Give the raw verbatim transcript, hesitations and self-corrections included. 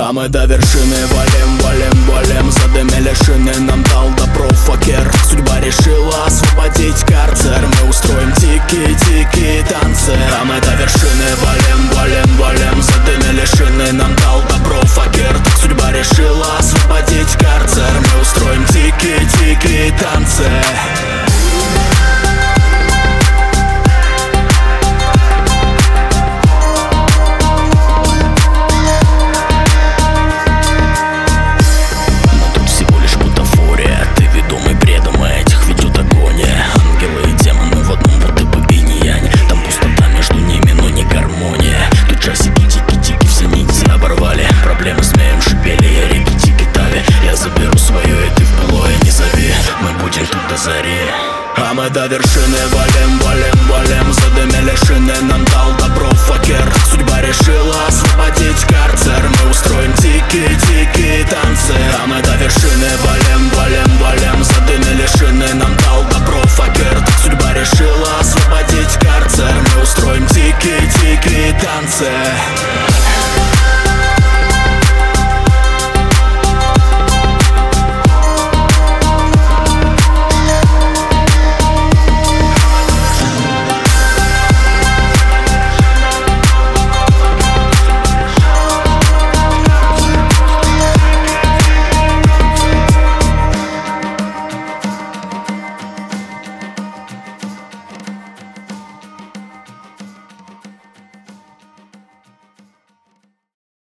А мы до вершины валим, валим, валим. Задымили шины, нам дал добро факер. Судьба решила освободить карцер. Мы устроим тики-тики танцы. А мы до вершины валим, валим, валим. Задымили шины, нам дал добро факер. Судьба решила освободить карцер. Мы устроим тики-тики танцы. А мы до вершины валим,